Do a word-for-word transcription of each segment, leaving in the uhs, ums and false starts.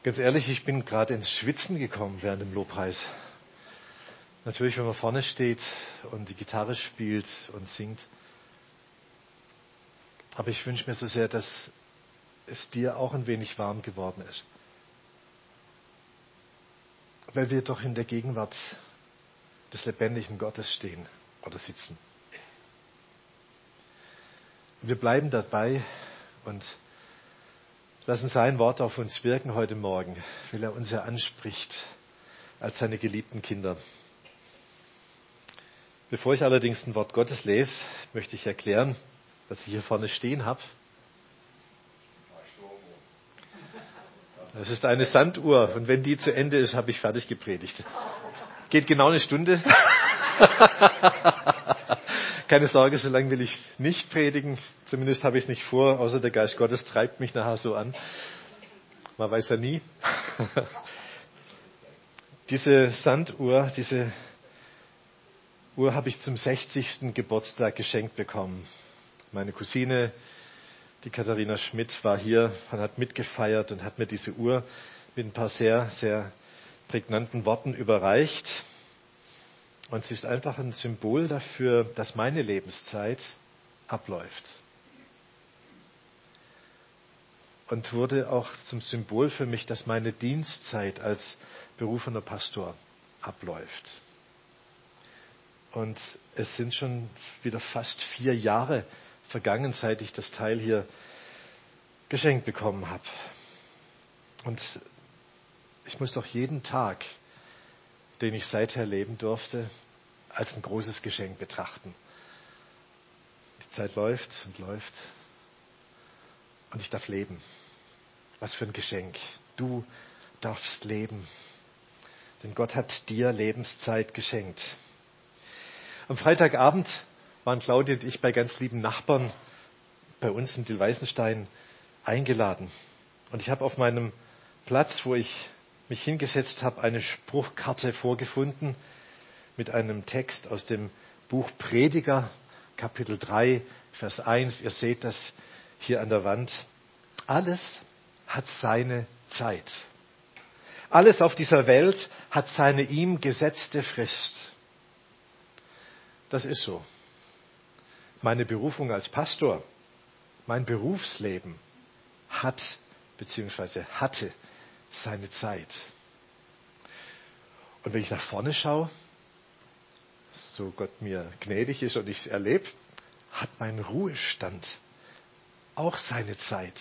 Ganz ehrlich, ich bin gerade ins Schwitzen gekommen während dem Lobpreis. Natürlich, wenn man vorne steht und die Gitarre spielt und singt. Aber ich wünsche mir so sehr, dass es dir auch ein wenig warm geworden ist. Weil wir doch in der Gegenwart des lebendigen Gottes stehen oder sitzen. Wir bleiben dabei und lassen sein Wort auf uns wirken heute Morgen, weil er uns ja anspricht als seine geliebten Kinder. Bevor ich allerdings ein Wort Gottes lese, möchte ich erklären, was ich hier vorne stehen habe. Das ist eine Sanduhr und wenn die zu Ende ist, habe ich fertig gepredigt. Geht genau eine Stunde. Keine Sorge, so lange will ich nicht predigen. Zumindest habe ich es nicht vor, außer der Geist Gottes treibt mich nachher so an. Man weiß ja nie. Diese Sanduhr, diese Uhr habe ich zum sechzigsten Geburtstag geschenkt bekommen. Meine Cousine, die Katharina Schmidt, war hier und hat mitgefeiert und hat mir diese Uhr mit ein paar sehr, sehr prägnanten Worten überreicht. Und sie ist einfach ein Symbol dafür, dass meine Lebenszeit abläuft. Und wurde auch zum Symbol für mich, dass meine Dienstzeit als berufener Pastor abläuft. Und es sind schon wieder fast vier Jahre vergangen, seit ich das Teil hier geschenkt bekommen habe. Und ich muss doch jeden Tag, den ich seither leben durfte, als ein großes Geschenk betrachten. Die Zeit läuft und läuft und ich darf leben. Was für ein Geschenk. Du darfst leben. Denn Gott hat dir Lebenszeit geschenkt. Am Freitagabend waren Claudia und ich bei ganz lieben Nachbarn bei uns in Dillweißenstein eingeladen. Und ich habe auf meinem Platz, wo ich mich hingesetzt habe, eine Spruchkarte vorgefunden mit einem Text aus dem Buch Prediger, Kapitel drei, Vers eins. Ihr seht das hier an der Wand. Alles hat seine Zeit. Alles auf dieser Welt hat seine ihm gesetzte Frist. Das ist so. Meine Berufung als Pastor, mein Berufsleben hat bzw. hatte seine Zeit. Und wenn ich nach vorne schaue, so Gott mir gnädig ist und ich es erlebe, hat mein Ruhestand auch seine Zeit.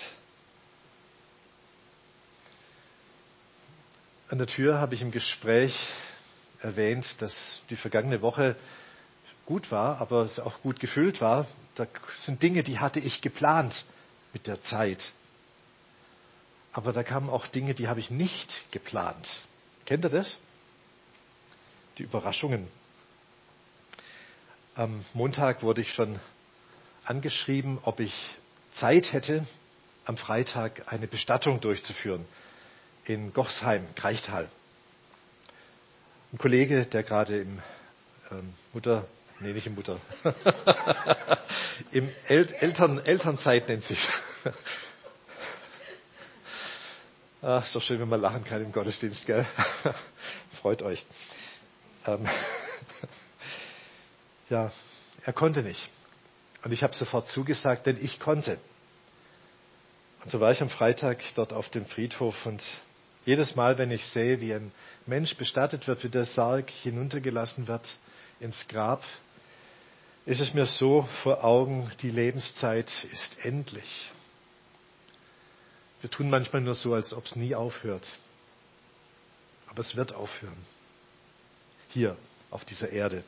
An der Tür habe ich im Gespräch erwähnt, dass die vergangene Woche gut war, aber es auch gut gefüllt war. Da sind Dinge, die hatte ich geplant mit der Zeit. Aber da kamen auch Dinge, die habe ich nicht geplant. Kennt ihr das? Die Überraschungen. Am Montag wurde ich schon angeschrieben, ob ich Zeit hätte, am Freitag eine Bestattung durchzuführen in Gochsheim, Kreichtal. Ein Kollege, der gerade im ähm, Mutter, nee, nicht im Mutter, im El- Eltern, Elternzeit nennt sich. Ach, ist doch schön, wenn man lachen kann im Gottesdienst, gell? Freut euch. Ähm, ja, er konnte nicht. Und ich habe sofort zugesagt, denn ich konnte. Und so war ich am Freitag dort auf dem Friedhof und jedes Mal, wenn ich sehe, wie ein Mensch bestattet wird, wie der Sarg hinuntergelassen wird ins Grab, ist es mir so vor Augen, die Lebenszeit ist endlich. Wir tun manchmal nur so, als ob es nie aufhört. Aber es wird aufhören. Hier, auf dieser Erde.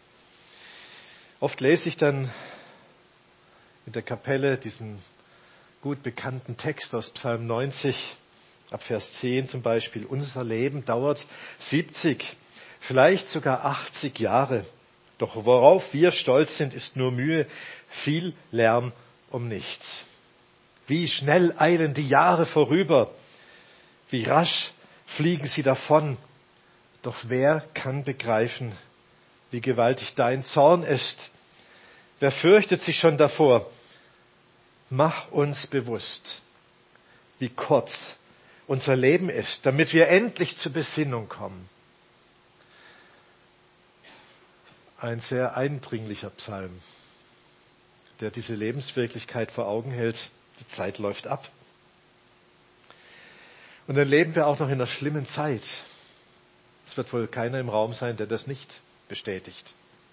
Oft lese ich dann in der Kapelle diesen gut bekannten Text aus Psalm neunzig, ab Vers zehn zum Beispiel. Unser Leben dauert siebzig, vielleicht sogar achtzig Jahre. Doch worauf wir stolz sind, ist nur Mühe, viel Lärm um nichts. Wie schnell eilen die Jahre vorüber, wie rasch fliegen sie davon. Doch wer kann begreifen, wie gewaltig dein Zorn ist? Wer fürchtet sich schon davor? Mach uns bewusst, wie kurz unser Leben ist, damit wir endlich zur Besinnung kommen. Ein sehr eindringlicher Psalm, der diese Lebenswirklichkeit vor Augen hält. Die Zeit läuft ab. Und dann leben wir auch noch in einer schlimmen Zeit. Es wird wohl keiner im Raum sein, der das nicht bestätigt.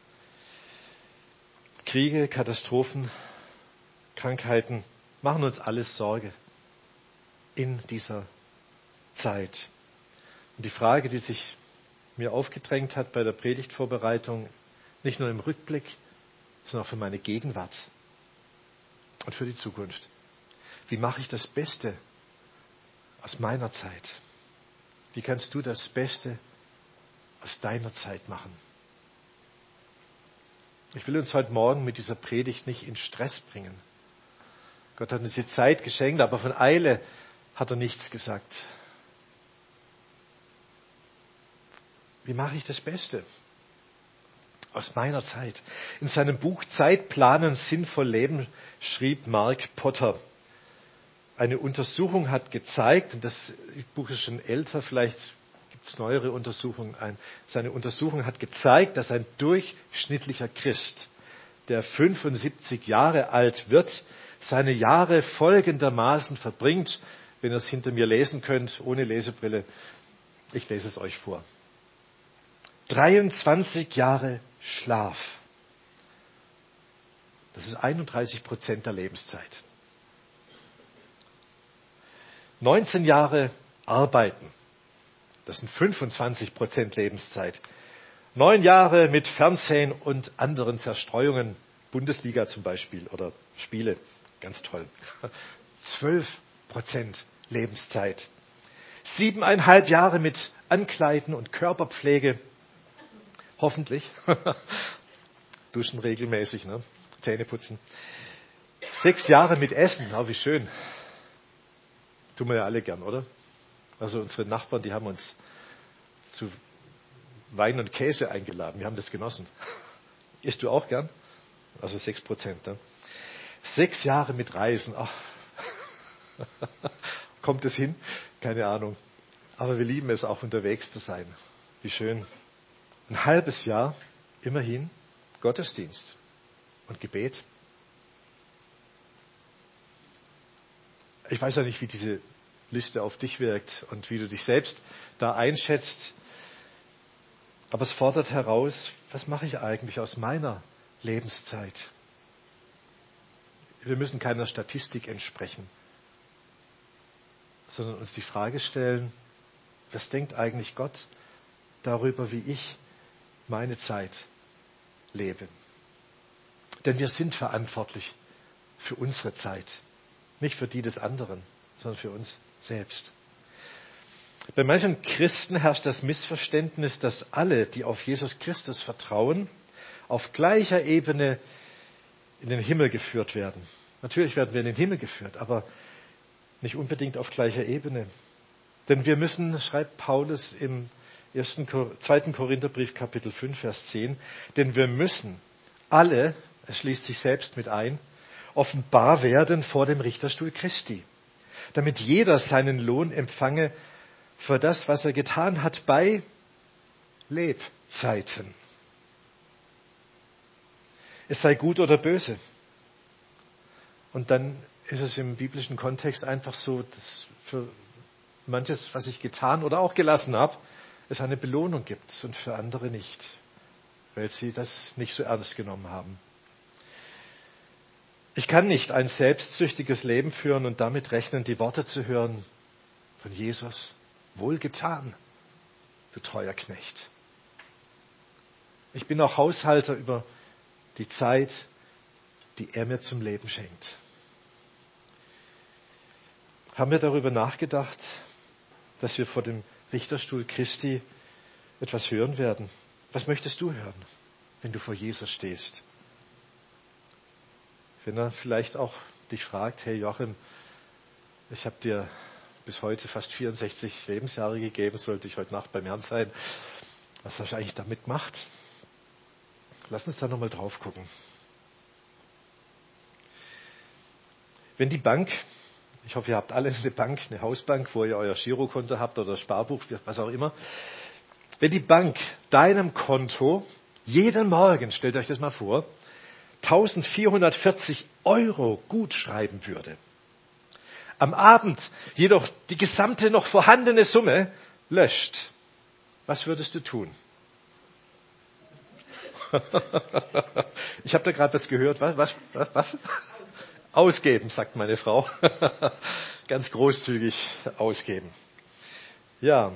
Kriege, Katastrophen, Krankheiten machen uns alles Sorge in dieser Zeit. Und die Frage, die sich mir aufgedrängt hat bei der Predigtvorbereitung, nicht nur im Rückblick, sondern auch für meine Gegenwart und für die Zukunft. Wie mache ich das Beste aus meiner Zeit? Wie kannst du das Beste aus deiner Zeit machen? Ich will uns heute Morgen mit dieser Predigt nicht in Stress bringen. Gott hat uns die Zeit geschenkt, aber von Eile hat er nichts gesagt. Wie mache ich das Beste aus meiner Zeit? In seinem Buch Zeitplanen, sinnvoll leben schrieb Mark Potter: Eine Untersuchung hat gezeigt, und das Buch ist schon älter, vielleicht gibt es neuere Untersuchungen ein. Seine Untersuchung hat gezeigt, dass ein durchschnittlicher Christ, der fünfundsiebzig Jahre alt wird, seine Jahre folgendermaßen verbringt, wenn ihr es hinter mir lesen könnt, ohne Lesebrille. Ich lese es euch vor. dreiundzwanzig Jahre Schlaf. Das ist einunddreißig Prozent der Lebenszeit. neunzehn Jahre Arbeiten. Das sind fünfundzwanzig Prozent Lebenszeit. Neun Jahre mit Fernsehen und anderen Zerstreuungen, Bundesliga zum Beispiel oder Spiele, ganz toll. Zwölf Prozent Lebenszeit. Siebeneinhalb Jahre mit Ankleiden und Körperpflege, hoffentlich. Duschen regelmäßig, ne? Zähne putzen. Sechs Jahre mit Essen, oh, wie schön. Tun wir ja alle gern, oder? Also unsere Nachbarn, die haben uns zu Wein und Käse eingeladen. Wir haben das genossen. Isst du auch gern? Also sechs Prozent. Ne? Sechs Jahre mit Reisen. Ach. Kommt es hin? Keine Ahnung. Aber wir lieben es auch, unterwegs zu sein. Wie schön. Ein halbes Jahr, immerhin, Gottesdienst und Gebet. Ich weiß ja nicht, wie diese Liste auf dich wirkt und wie du dich selbst da einschätzt. Aber es fordert heraus, was mache ich eigentlich aus meiner Lebenszeit? Wir müssen keiner Statistik entsprechen, sondern uns die Frage stellen, was denkt eigentlich Gott darüber, wie ich meine Zeit lebe? Denn wir sind verantwortlich für unsere Zeit, nicht für die des anderen, sondern für uns selbst. Bei manchen Christen herrscht das Missverständnis, dass alle, die auf Jesus Christus vertrauen, auf gleicher Ebene in den Himmel geführt werden. Natürlich werden wir in den Himmel geführt, aber nicht unbedingt auf gleicher Ebene. Denn wir müssen, schreibt Paulus im ersten, zweiten Korintherbrief, Kapitel fünf, Vers zehn, denn wir müssen alle, er schließt sich selbst mit ein, offenbar werden vor dem Richterstuhl Christi, damit jeder seinen Lohn empfange für das, was er getan hat bei Lebzeiten. Es sei gut oder böse. Und dann ist es im biblischen Kontext einfach so, dass für manches, was ich getan oder auch gelassen habe, es eine Belohnung gibt und für andere nicht, weil sie das nicht so ernst genommen haben. Ich kann nicht ein selbstsüchtiges Leben führen und damit rechnen, die Worte zu hören von Jesus. Wohlgetan, du treuer Knecht. Ich bin auch Haushalter über die Zeit, die er mir zum Leben schenkt. Haben wir darüber nachgedacht, dass wir vor dem Richterstuhl Christi etwas hören werden? Was möchtest du hören, wenn du vor Jesus stehst? Wenn er vielleicht auch dich fragt, hey Joachim, ich habe dir bis heute fast vierundsechzig Lebensjahre gegeben, sollte ich heute Nacht beim Herrn sein. Was hast du eigentlich damit gemacht? Lass uns da nochmal drauf gucken. Wenn die Bank Ich hoffe, ihr habt alle eine Bank, eine Hausbank, wo ihr euer Girokonto habt oder Sparbuch, was auch immer. Wenn die Bank deinem Konto jeden Morgen, stellt euch das mal vor, eintausendvierhundertvierzig Euro gut schreiben würde, am Abend jedoch die gesamte noch vorhandene Summe löscht, was würdest du tun? Ich habe da gerade was gehört. Was, was, was? Ausgeben, sagt meine Frau. Ganz großzügig ausgeben. Ja.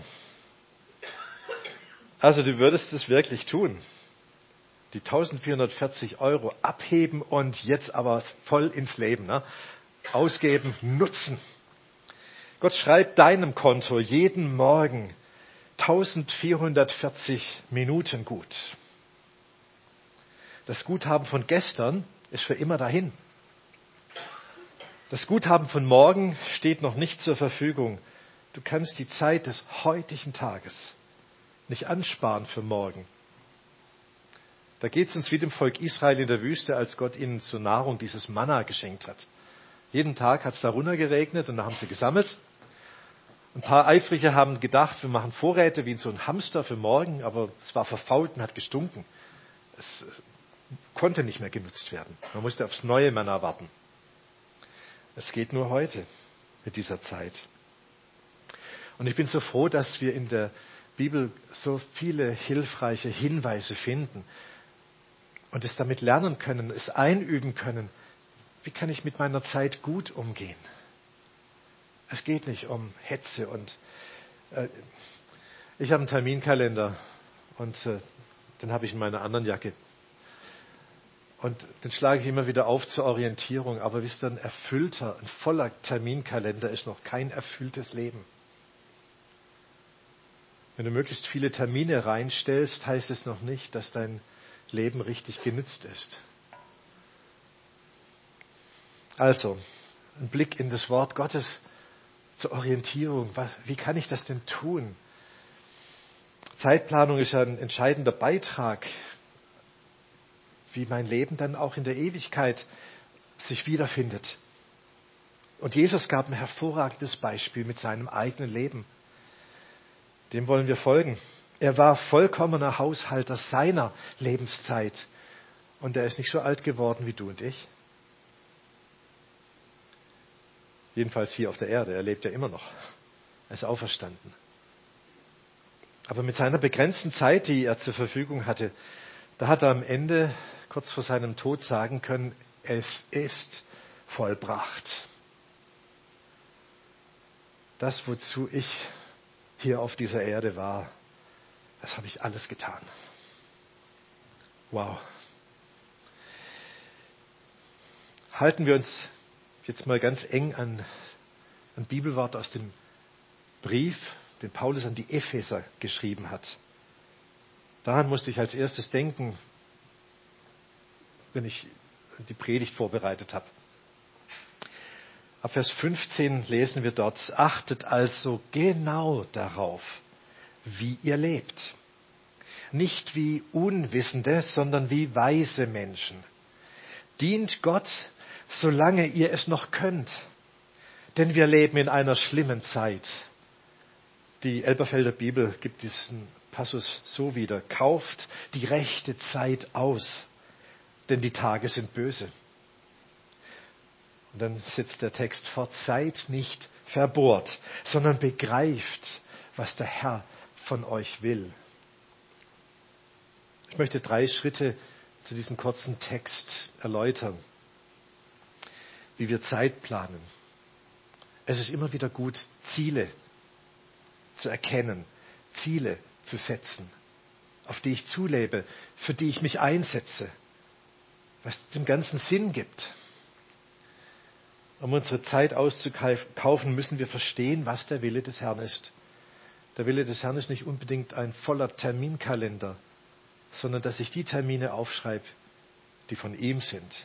Also du würdest es wirklich tun. Die eintausendvierhundertvierzig Euro abheben und jetzt aber voll ins Leben. Ne? Ausgeben, nutzen. Gott schreibt deinem Konto jeden Morgen eintausendvierhundertvierzig Minuten gut. Das Guthaben von gestern ist für immer dahin. Das Guthaben von morgen steht noch nicht zur Verfügung. Du kannst die Zeit des heutigen Tages nicht ansparen für morgen. Da geht es uns wie dem Volk Israel in der Wüste, als Gott ihnen zur Nahrung dieses Manna geschenkt hat. Jeden Tag hat es da runtergeregnet und da haben sie gesammelt. Ein paar Eifrige haben gedacht, wir machen Vorräte wie so ein Hamster für morgen, aber es war verfault und hat gestunken. Es konnte nicht mehr genutzt werden. Man musste aufs neue Manna warten. Es geht nur heute mit dieser Zeit. Und ich bin so froh, dass wir in der Bibel so viele hilfreiche Hinweise finden und es damit lernen können, es einüben können. Wie kann ich mit meiner Zeit gut umgehen? Es geht nicht um Hetze und äh, ich habe einen Terminkalender und äh, den habe ich in meiner anderen Jacke. Und den schlage ich immer wieder auf zur Orientierung. Aber wisst ihr, ein erfüllter, ein voller Terminkalender ist noch kein erfülltes Leben. Wenn du möglichst viele Termine reinstellst, heißt es noch nicht, dass dein Leben richtig genützt ist. Also, ein Blick in das Wort Gottes zur Orientierung. Wie kann ich das denn tun? Zeitplanung ist ja ein entscheidender Beitrag, wie mein Leben dann auch in der Ewigkeit sich wiederfindet. Und Jesus gab ein hervorragendes Beispiel mit seinem eigenen Leben. Dem wollen wir folgen. Er war vollkommener Haushalter seiner Lebenszeit. Und er ist nicht so alt geworden wie du und ich. Jedenfalls hier auf der Erde. Er lebt ja immer noch. Er ist auferstanden. Aber mit seiner begrenzten Zeit, die er zur Verfügung hatte, da hat er am Ende, kurz vor seinem Tod, sagen können, es ist vollbracht. Das, wozu ich hier auf dieser Erde war, das habe ich alles getan. Wow. Halten wir uns jetzt mal ganz eng an ein Bibelwort aus dem Brief, den Paulus an die Epheser geschrieben hat. Daran musste ich als erstes denken, wenn ich die Predigt vorbereitet habe. Ab Vers fünfzehn lesen wir dort: Achtet also genau darauf, wie ihr lebt. Nicht wie Unwissende, sondern wie weise Menschen. Dient Gott, solange ihr es noch könnt. Denn wir leben in einer schlimmen Zeit. Die Elberfelder Bibel gibt diesen Passus so wieder: Kauft die rechte Zeit aus, denn die Tage sind böse. Und dann setzt der Text fort: Seid nicht verbohrt, sondern begreift, was der Herr von euch will. Ich möchte drei Schritte zu diesem kurzen Text erläutern, wie wir Zeit planen. Es ist immer wieder gut, Ziele zu erkennen, Ziele zu setzen, auf die ich zulebe, für die ich mich einsetze, was dem Ganzen Sinn gibt. Um unsere Zeit auszukaufen, müssen wir verstehen, was der Wille des Herrn ist. Der Wille des Herrn ist nicht unbedingt ein voller Terminkalender, sondern dass ich die Termine aufschreibe, die von ihm sind.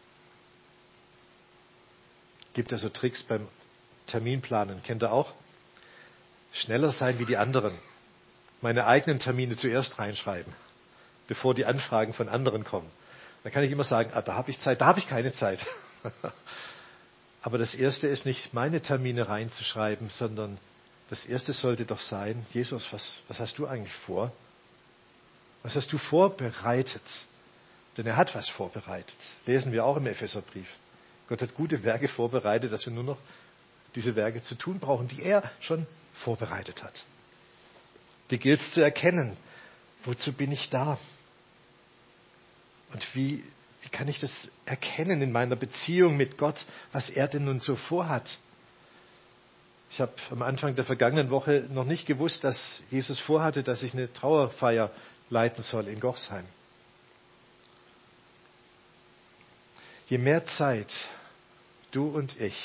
Gibt also Tricks beim Terminplanen, kennt ihr auch? Schneller sein wie die anderen. Meine eigenen Termine zuerst reinschreiben, bevor die Anfragen von anderen kommen. Dann kann ich immer sagen, ah, da habe ich Zeit, da habe ich keine Zeit. Aber das Erste ist nicht, meine Termine reinzuschreiben, sondern das Erste sollte doch sein, Jesus, was, was hast du eigentlich vor? Was hast du vorbereitet? Denn er hat was vorbereitet. Lesen wir auch im Epheserbrief. Gott hat gute Werke vorbereitet, dass wir nur noch diese Werke zu tun brauchen, die er schon vorbereitet hat. Die gilt es zu erkennen. Wozu bin ich da? Und wie, wie kann ich das erkennen in meiner Beziehung mit Gott, was er denn nun so vorhat? Ich habe am Anfang der vergangenen Woche noch nicht gewusst, dass Jesus vorhatte, dass ich eine Trauerfeier leiten soll in Gochsheim. Je mehr Zeit du und ich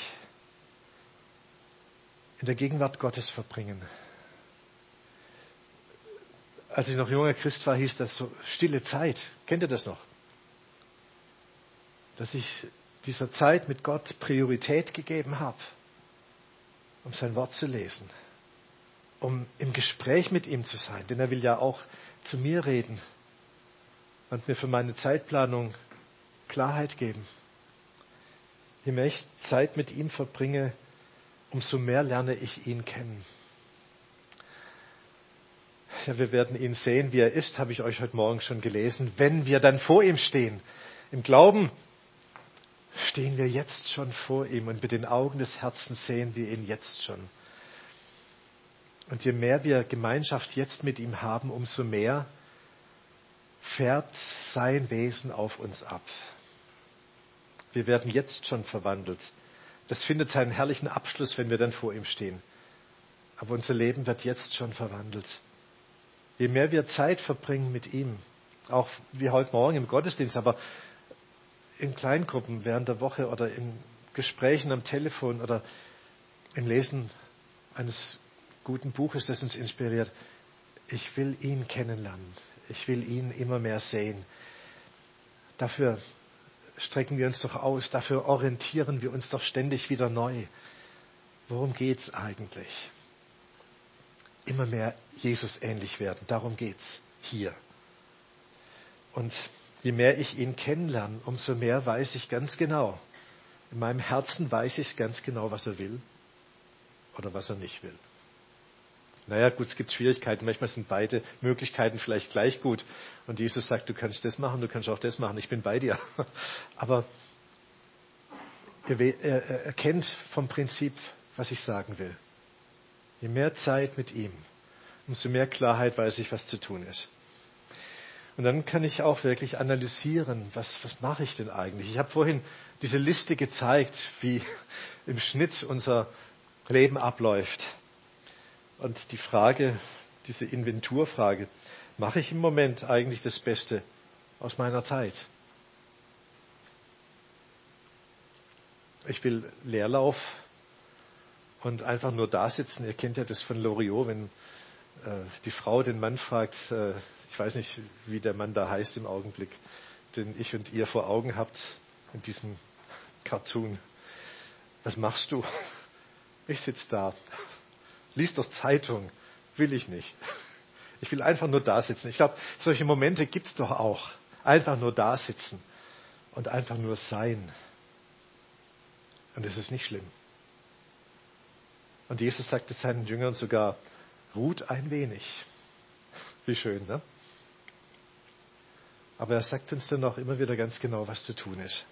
in der Gegenwart Gottes verbringen. Als ich noch junger Christ war, hieß das so stille Zeit. Kennt ihr das noch? Dass ich dieser Zeit mit Gott Priorität gegeben habe, um sein Wort zu lesen, um im Gespräch mit ihm zu sein, denn er will ja auch zu mir reden und mir für meine Zeitplanung Klarheit geben. Je mehr ich Zeit mit ihm verbringe, umso mehr lerne ich ihn kennen. Ja, wir werden ihn sehen, wie er ist, habe ich euch heute Morgen schon gelesen. Wenn wir dann vor ihm stehen, im Glauben stehen wir jetzt schon vor ihm und mit den Augen des Herzens sehen wir ihn jetzt schon. Und je mehr wir Gemeinschaft jetzt mit ihm haben, umso mehr fährt sein Wesen auf uns ab. Wir werden jetzt schon verwandelt. Das findet seinen herrlichen Abschluss, wenn wir dann vor ihm stehen. Aber unser Leben wird jetzt schon verwandelt. Je mehr wir Zeit verbringen mit ihm, auch wie heute Morgen im Gottesdienst, aber in Kleingruppen während der Woche oder in Gesprächen am Telefon oder im Lesen eines guten Buches, das uns inspiriert. Ich will ihn kennenlernen. Ich will ihn immer mehr sehen. Dafür strecken wir uns doch aus. Dafür orientieren wir uns doch ständig wieder neu. Worum geht's eigentlich? Immer mehr Jesus ähnlich werden. Darum geht's hier. Und je mehr ich ihn kennenlerne, umso mehr weiß ich ganz genau. In meinem Herzen weiß ich ganz genau, was er will oder was er nicht will. Naja, gut, es gibt Schwierigkeiten. Manchmal sind beide Möglichkeiten vielleicht gleich gut. Und Jesus sagt, du kannst das machen, du kannst auch das machen. Ich bin bei dir. Aber er, er, er kennt vom Prinzip, was ich sagen will. Je mehr Zeit mit ihm, umso mehr Klarheit weiß ich, was zu tun ist. Und dann kann ich auch wirklich analysieren, was, was mache ich denn eigentlich? Ich habe vorhin diese Liste gezeigt, wie im Schnitt unser Leben abläuft. Und die Frage, diese Inventurfrage, mache ich im Moment eigentlich das Beste aus meiner Zeit? Ich will Leerlauf und einfach nur da sitzen. Ihr kennt ja das von Loriot, wenn äh, die Frau den Mann fragt, äh, ich weiß nicht, wie der Mann da heißt im Augenblick, den ich und ihr vor Augen habt in diesem Cartoon. Was machst du? Ich sitze da. Lies doch Zeitung. Will ich nicht. Ich will einfach nur da sitzen. Ich glaube, solche Momente gibt es doch auch. Einfach nur da sitzen und einfach nur sein. Und es ist nicht schlimm. Und Jesus sagte seinen Jüngern sogar, ruht ein wenig. Wie schön, ne? Aber er sagt uns dann auch immer wieder ganz genau, was zu tun ist.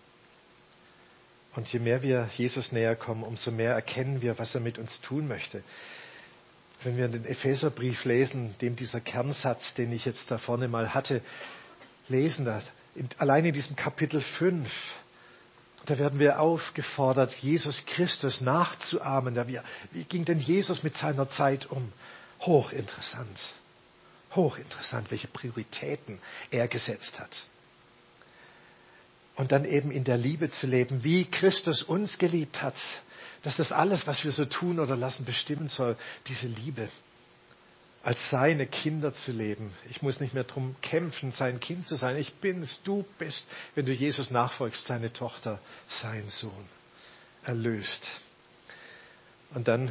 Und je mehr wir Jesus näher kommen, umso mehr erkennen wir, was er mit uns tun möchte. Wenn wir den Epheserbrief lesen, dem dieser Kernsatz, den ich jetzt da vorne mal hatte, lesen, da, in, allein in diesem Kapitel fünf, da werden wir aufgefordert, Jesus Christus nachzuahmen. Ja, wie, wie ging denn Jesus mit seiner Zeit um? Hochinteressant. Hochinteressant, welche Prioritäten er gesetzt hat. Und dann eben in der Liebe zu leben, wie Christus uns geliebt hat. Dass das alles, was wir so tun oder lassen, bestimmen soll, diese Liebe. Als seine Kinder zu leben. Ich muss nicht mehr darum kämpfen, sein Kind zu sein. Ich bin's, du bist, wenn du Jesus nachfolgst, seine Tochter, sein Sohn. Erlöst. Und dann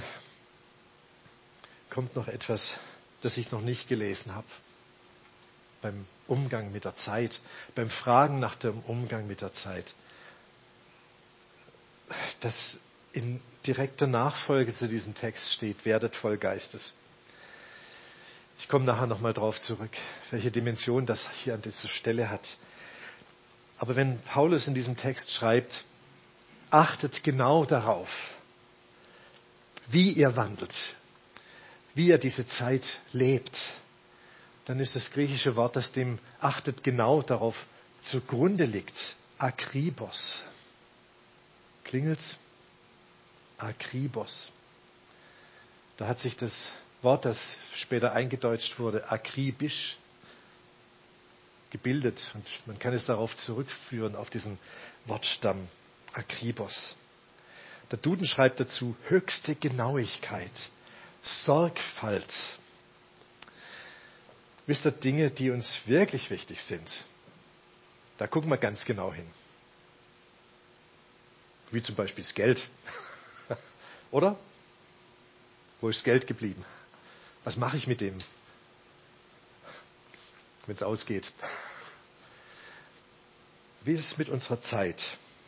kommt noch etwas, das ich noch nicht gelesen habe. Beim Umgang mit der Zeit, beim Fragen nach dem Umgang mit der Zeit. das in direkter Nachfolge zu diesem Text steht, werdet voll Geistes. Ich komme nachher nochmal drauf zurück, welche Dimension das hier an dieser Stelle hat. Aber wenn Paulus in diesem Text schreibt, achtet genau darauf, wie ihr wandelt, wie ihr diese Zeit lebt, dann ist das griechische Wort, das dem achtet genau darauf zugrunde liegt, akribos. Klingelt's? Akribos. Da hat sich das Wort, das später eingedeutscht wurde, akribisch, gebildet. Und man kann es darauf zurückführen, auf diesen Wortstamm akribos. Der Duden schreibt dazu höchste Genauigkeit, Sorgfalt. Wisst ihr, Dinge, die uns wirklich wichtig sind, da gucken wir ganz genau hin. Wie zum Beispiel das Geld. Oder? Wo ist das Geld geblieben? Was mache ich mit dem, wenn es ausgeht? Wie ist es mit unserer Zeit?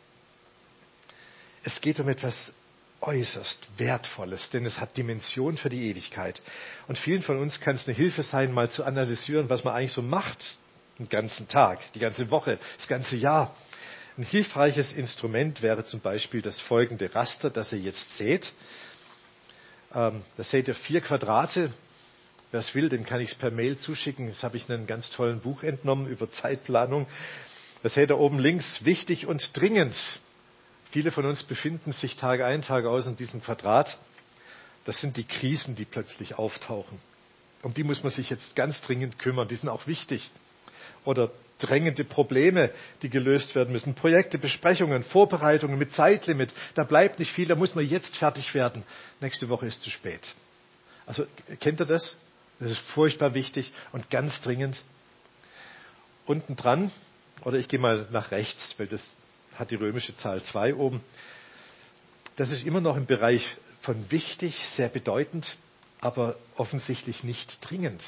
Es geht um etwas äußerst Wertvolles, denn es hat Dimension für die Ewigkeit. Und vielen von uns kann es eine Hilfe sein, mal zu analysieren, was man eigentlich so macht, den ganzen Tag, die ganze Woche, das ganze Jahr. Ein hilfreiches Instrument wäre zum Beispiel das folgende Raster, das ihr jetzt seht. Ähm, da seht ihr vier Quadrate. Wer es will, dem kann ich es per Mail zuschicken. Das habe ich in einem ganz tollen Buch entnommen über Zeitplanung. Da seht ihr oben links, wichtig und dringend. Viele von uns befinden sich Tag ein, Tag aus in diesem Quadrat. Das sind die Krisen, die plötzlich auftauchen. Um die muss man sich jetzt ganz dringend kümmern. Die sind auch wichtig. Oder drängende Probleme, die gelöst werden müssen. Projekte, Besprechungen, Vorbereitungen mit Zeitlimit. Da bleibt nicht viel, da muss man jetzt fertig werden. Nächste Woche ist zu spät. Also kennt ihr das? Das ist furchtbar wichtig und ganz dringend. Unten dran, oder ich gehe mal nach rechts, weil das hat die römische Zahl zwei oben. Das ist immer noch im Bereich von wichtig, sehr bedeutend, aber offensichtlich nicht dringend.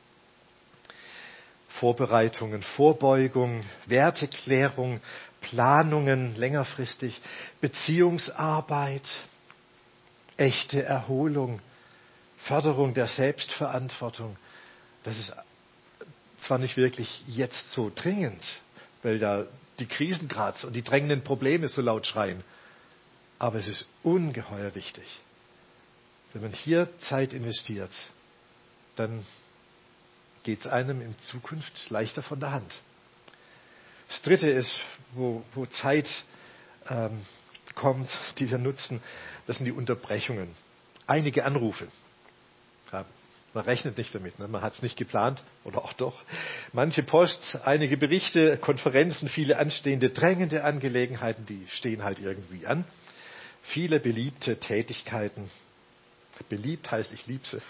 Vorbereitungen, Vorbeugung, Werteklärung, Planungen längerfristig, Beziehungsarbeit, echte Erholung, Förderung der Selbstverantwortung. Das ist zwar nicht wirklich jetzt so dringend, weil da die Krisen gerade und die drängenden Probleme so laut schreien, aber es ist ungeheuer wichtig. Wenn man hier Zeit investiert, dann geht es einem in Zukunft leichter von der Hand. Das Dritte ist, wo, wo Zeit ähm, kommt, die wir nutzen, das sind die Unterbrechungen. Einige Anrufe. Ja, man rechnet nicht damit, ne? Man hat es nicht geplant oder auch doch. Manche Post, einige Berichte, Konferenzen, viele anstehende, drängende Angelegenheiten, die stehen halt irgendwie an. Viele beliebte Tätigkeiten. Beliebt heißt, ich liebe sie.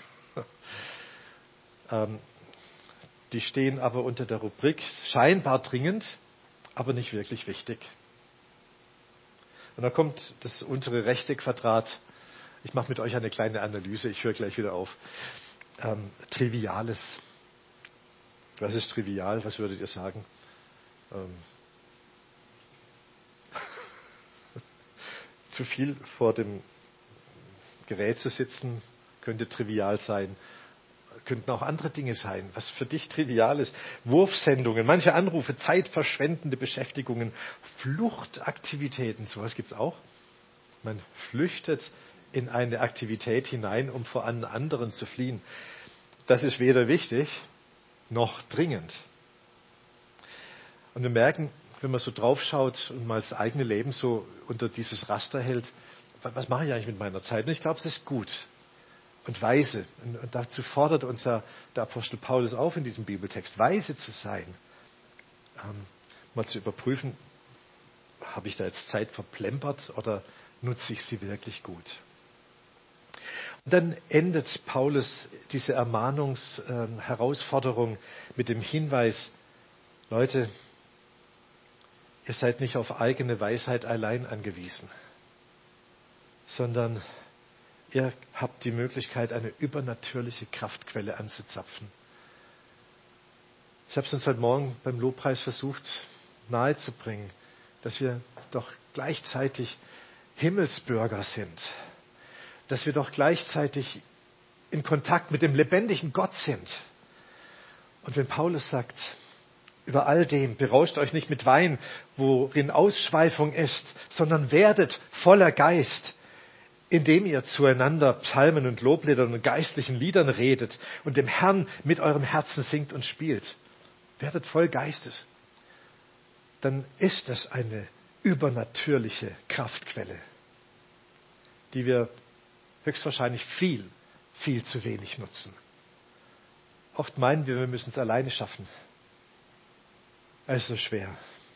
ähm, Die stehen aber unter der Rubrik scheinbar dringend, aber nicht wirklich wichtig. Und dann kommt das untere rechte Quadrat. Ich mache mit euch eine kleine Analyse, ich höre gleich wieder auf. Ähm, Triviales. Was ist trivial? Was würdet ihr sagen? Ähm, zu viel vor dem Gerät zu sitzen könnte trivial sein. Könnten auch andere Dinge sein, was für dich trivial ist. Wurfsendungen, manche Anrufe, zeitverschwendende Beschäftigungen, Fluchtaktivitäten, sowas gibt es auch. Man flüchtet in eine Aktivität hinein, um vor einem anderen zu fliehen. Das ist weder wichtig noch dringend. Und wir merken, wenn man so draufschaut und mal das eigene Leben so unter dieses Raster hält, was mache ich eigentlich mit meiner Zeit? Und ich glaube, es ist gut und weise. Und dazu fordert uns der Apostel Paulus auf in diesem Bibeltext, weise zu sein. Ähm, mal zu überprüfen, habe ich da jetzt Zeit verplempert oder nutze ich sie wirklich gut? Und dann endet Paulus diese Ermahnungsherausforderung äh, mit dem Hinweis, Leute, ihr seid nicht auf eigene Weisheit allein angewiesen, sondern ihr habt die Möglichkeit, eine übernatürliche Kraftquelle anzuzapfen. Ich habe es uns heute Morgen beim Lobpreis versucht nahezubringen, dass wir doch gleichzeitig Himmelsbürger sind, dass wir doch gleichzeitig in Kontakt mit dem lebendigen Gott sind. Und wenn Paulus sagt, über all dem berauscht euch nicht mit Wein, worin Ausschweifung ist, sondern werdet voller Geist, indem ihr zueinander Psalmen und Lobliedern und geistlichen Liedern redet und dem Herrn mit eurem Herzen singt und spielt. Werdet voll Geistes. Dann ist es eine übernatürliche Kraftquelle, die wir höchstwahrscheinlich viel, viel zu wenig nutzen. Oft meinen wir, wir müssen es alleine schaffen. Es ist so schwer.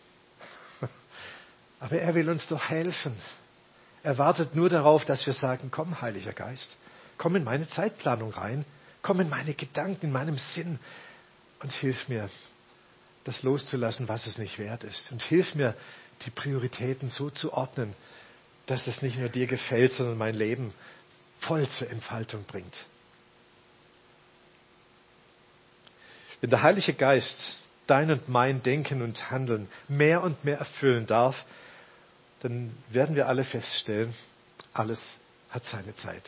Aber er will uns doch helfen. Er wartet nur darauf, dass wir sagen, komm, Heiliger Geist, komm in meine Zeitplanung rein, komm in meine Gedanken, in meinem Sinn und hilf mir, das loszulassen, was es nicht wert ist. Und hilf mir, die Prioritäten so zu ordnen, dass es nicht nur dir gefällt, sondern mein Leben voll zur Entfaltung bringt. Wenn der Heilige Geist dein und mein Denken und Handeln mehr und mehr erfüllen darf, dann werden wir alle feststellen, alles hat seine Zeit.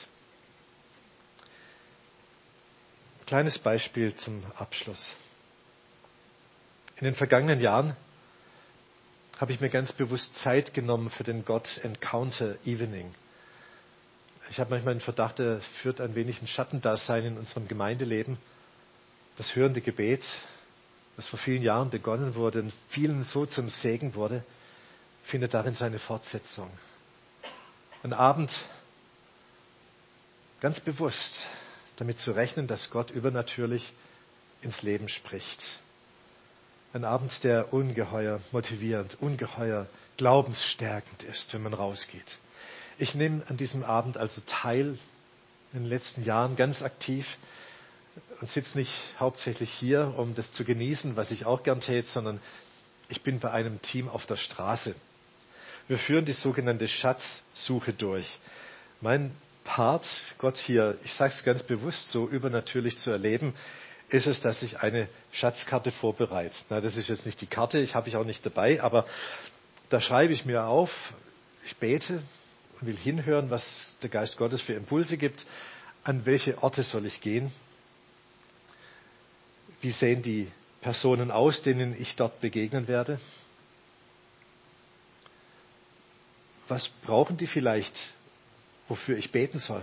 Kleines Beispiel zum Abschluss. In den vergangenen Jahren habe ich mir ganz bewusst Zeit genommen für den God Encounter Evening. Ich habe manchmal den Verdacht, er führt ein wenig ein Schattendasein in unserem Gemeindeleben. Das hörende Gebet, das vor vielen Jahren begonnen wurde und vielen so zum Segen wurde, findet darin seine Fortsetzung. Ein Abend, ganz bewusst damit zu rechnen, dass Gott übernatürlich ins Leben spricht. Ein Abend, der ungeheuer motivierend, ungeheuer glaubensstärkend ist, wenn man rausgeht. Ich nehme an diesem Abend also teil, in den letzten Jahren ganz aktiv, und sitze nicht hauptsächlich hier, um das zu genießen, was ich auch gern täte, sondern ich bin bei einem Team auf der Straße. Wir führen die sogenannte Schatzsuche durch. Mein Part, Gott hier, ich sage es ganz bewusst, so übernatürlich zu erleben, ist es, dass ich eine Schatzkarte vorbereite. Na, das ist jetzt nicht die Karte, ich habe ich auch nicht dabei, aber da schreibe ich mir auf, ich bete und will hinhören, was der Geist Gottes für Impulse gibt, an welche Orte soll ich gehen, wie sehen die Personen aus, denen ich dort begegnen werde, was brauchen die vielleicht, wofür ich beten soll?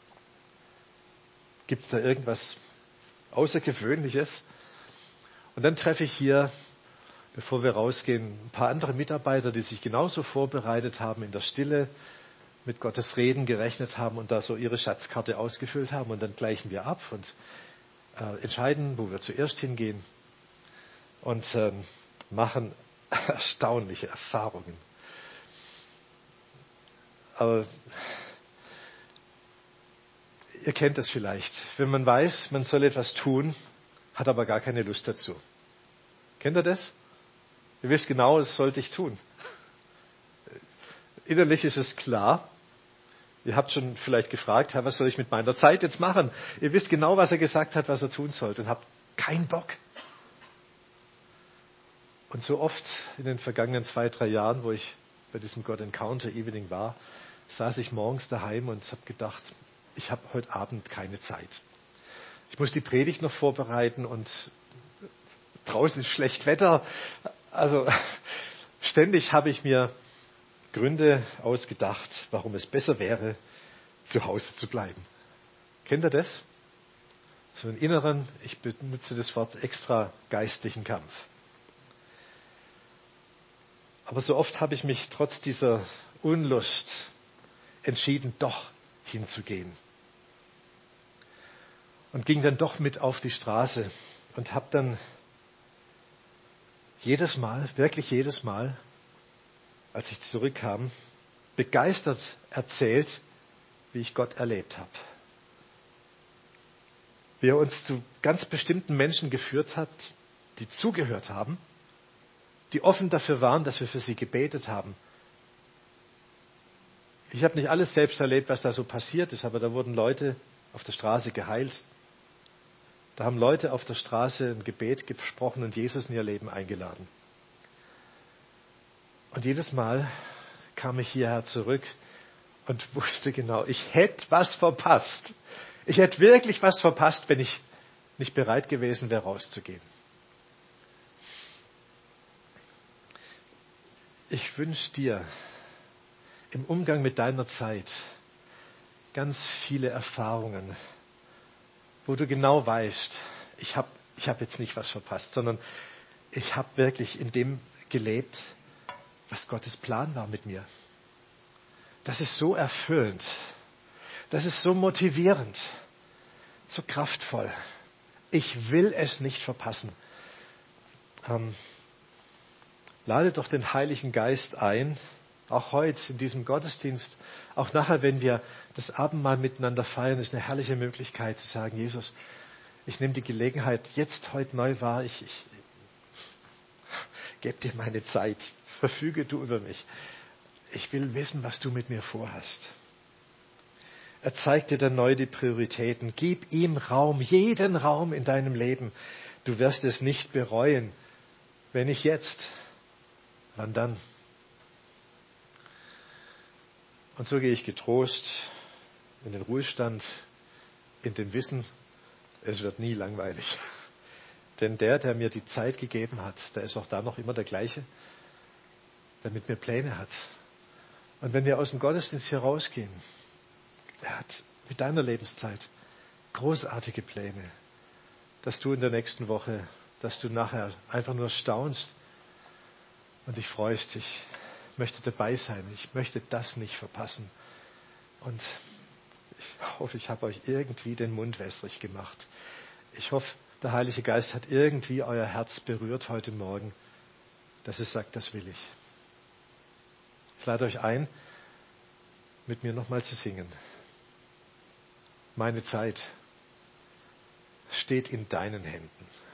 Gibt es da irgendwas Außergewöhnliches? Und dann treffe ich hier, bevor wir rausgehen, ein paar andere Mitarbeiter, die sich genauso vorbereitet haben, in der Stille mit Gottes Reden gerechnet haben und da so ihre Schatzkarte ausgefüllt haben. Und dann gleichen wir ab und äh, entscheiden, wo wir zuerst hingehen und ähm, machen erstaunliche Erfahrungen. Aber ihr kennt das vielleicht. Wenn man weiß, man soll etwas tun, hat aber gar keine Lust dazu. Kennt ihr das? Ihr wisst genau, das sollte ich tun. Innerlich ist es klar. Ihr habt schon vielleicht gefragt, Herr, was soll ich mit meiner Zeit jetzt machen? Ihr wisst genau, was er gesagt hat, was er tun sollte und habt keinen Bock. Und so oft in den vergangenen zwei, drei Jahren, wo ich bei diesem God Encounter Evening war, saß ich morgens daheim und habe gedacht, ich habe heute Abend keine Zeit. Ich muss die Predigt noch vorbereiten und draußen ist schlecht Wetter. Also ständig habe ich mir Gründe ausgedacht, warum es besser wäre, zu Hause zu bleiben. Kennt ihr das? So einen inneren, ich benutze das Wort extra geistlichen Kampf. Aber so oft habe ich mich trotz dieser Unlust entschieden, doch hinzugehen. Und ging dann doch mit auf die Straße und habe dann jedes Mal, wirklich jedes Mal, als ich zurückkam, begeistert erzählt, wie ich Gott erlebt habe. Wie er uns zu ganz bestimmten Menschen geführt hat, die zugehört haben, die offen dafür waren, dass wir für sie gebetet haben. Ich habe nicht alles selbst erlebt, was da so passiert ist, aber da wurden Leute auf der Straße geheilt. Da haben Leute auf der Straße ein Gebet gesprochen und Jesus in ihr Leben eingeladen. Und jedes Mal kam ich hierher zurück und wusste genau, ich hätte was verpasst. Ich hätte wirklich was verpasst, wenn ich nicht bereit gewesen wäre, rauszugehen. Ich wünsche dir im Umgang mit deiner Zeit ganz viele Erfahrungen, wo du genau weißt, ich habe ich hab jetzt nicht was verpasst, sondern ich habe wirklich in dem gelebt, was Gottes Plan war mit mir. Das ist so erfüllend, das ist so motivierend, so kraftvoll. Ich will es nicht verpassen. Ähm, lade doch den Heiligen Geist ein, auch heute in diesem Gottesdienst, auch nachher, wenn wir das Abendmahl miteinander feiern, ist eine herrliche Möglichkeit zu sagen, Jesus, ich nehme die Gelegenheit jetzt heute neu wahr, ich, ich gebe dir meine Zeit, verfüge du über mich. Ich will wissen, was du mit mir vorhast. Er zeigt dir dann neu die Prioritäten. Gib ihm Raum, jeden Raum in deinem Leben. Du wirst es nicht bereuen. Wenn nicht jetzt, wann dann? Und so gehe ich getrost in den Ruhestand, in dem Wissen, es wird nie langweilig. Denn der, der mir die Zeit gegeben hat, der ist auch da noch immer der gleiche, der mit mir Pläne hat. Und wenn wir aus dem Gottesdienst hier rausgehen, er hat mit deiner Lebenszeit großartige Pläne, dass du in der nächsten Woche, dass du nachher einfach nur staunst und dich freust. Ich möchte dabei sein. Ich möchte das nicht verpassen. Und ich hoffe, ich habe euch irgendwie den Mund wässrig gemacht. Ich hoffe, der Heilige Geist hat irgendwie euer Herz berührt heute Morgen, dass es sagt, das will ich. Ich lade euch ein, mit mir nochmal zu singen. Meine Zeit steht in deinen Händen.